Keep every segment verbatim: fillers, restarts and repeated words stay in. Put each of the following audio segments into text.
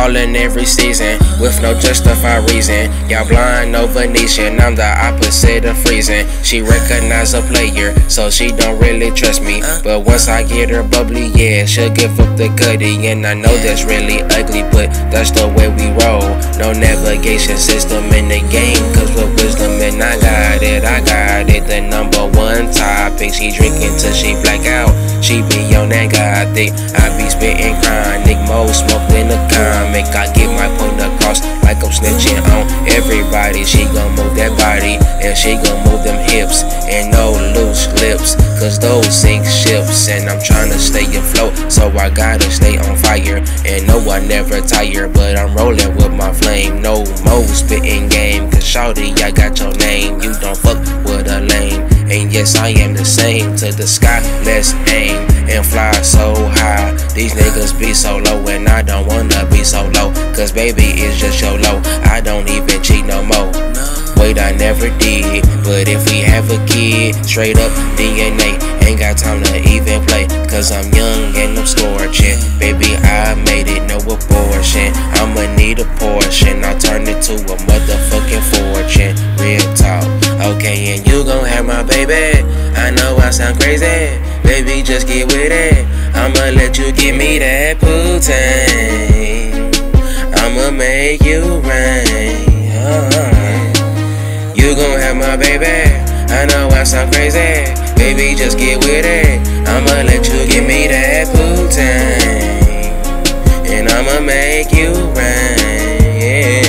ballin' every season with no justified reason. Y'all blind, no Venetian, I'm the opposite of freezing. She recognize a player, so she don't really trust me. But once I get her bubbly, yeah, she'll give up the cutty. And I know that's really ugly, but that's the way we roll. No navigation system in the game, cause with wisdom and I got it, I got it. The number one topic, she drinking till she black out. She be on that god thick, I be spitting chronic, more smoke than a comic. I get my point across like I'm snitching on everybody. She gon' move that body, and she gon' move them hips, and no loose lips, cause those sink ships. And I'm tryna stay afloat, so I gotta stay on fire. And no, I never tire, but I'm rolling with my flame. No more spitting game, cause shawty, I got your name. You don't fuck with a lame, and yes, I am the same. To the sky, let's aim and fly so high. These niggas be so low, and I don't wanna be so low, cause baby, it's just your low. I don't even cheat no more. Wait, I never did, but if we have a kid, straight up D N A, ain't got time to even play, cause I'm young and I'm scorching. Baby, I made it, no abortion. I'ma need a portion, I'll turn it to a motherfucking fortune. Real talk, okay, and you gon' have my baby. I know I sound crazy, baby, just get with it. I'ma let you give me that Putin. I'ma make you rain. uh-huh. You gon' have my baby. I know I sound crazy, baby, just get with it. I'ma let you give me that Putin, and I'ma make you rain,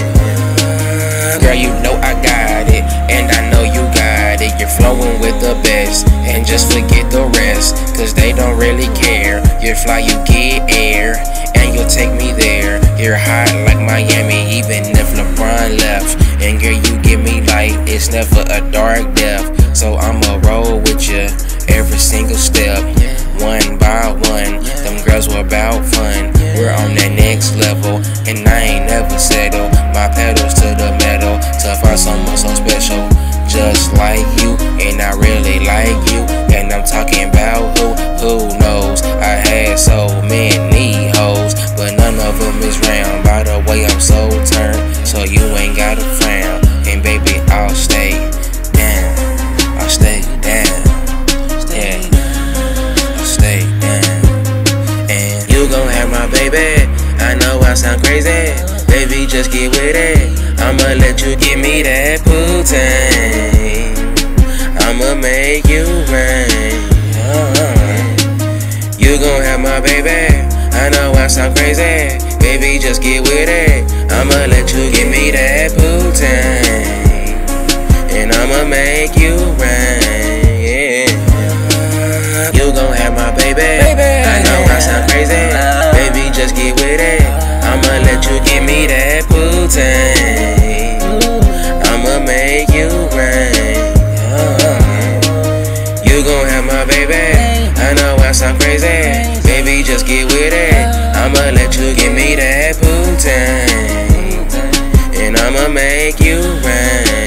yeah. Girl, you know I got it, and I know you got it. You're flowing with the best, and just forget the rest, cause they don't really care. You fly, you get air, and you'll take me there. You're hot like Miami, even if LeBron left. And girl, you give me light, it's never a dark death. So I'ma roll with you every single step, one by one. Them girls were about fun, we're on that next level, and I ain't never settle. My pedals to the metal, to find someone so special, just like you. And I really like you, and I'm talking about who, who knows. I had so many hoes, but none of them is round. By the way, I'm so turned, so you ain't gotta frown. And baby, I'll stay down, I'll stay down, yeah, I'll stay down. And you gon' have my baby. I know I sound crazy, baby, just get with it. I'ma let you give me that Putin. I'ma make you rain. uh-huh. You gon' have my baby. I know I sound crazy, baby, just get with it. I'ma let you give me that Putin, and I'ma make you rain, yeah. You gon' have my baby. I know I sound crazy, baby, just get with it. I'ma let you give me that Putin, I'ma make you rain. uh-huh. You gon' have my baby. I know I sound crazy, baby, just get with it. I'ma let you give me that Putin, and I'ma make you rain.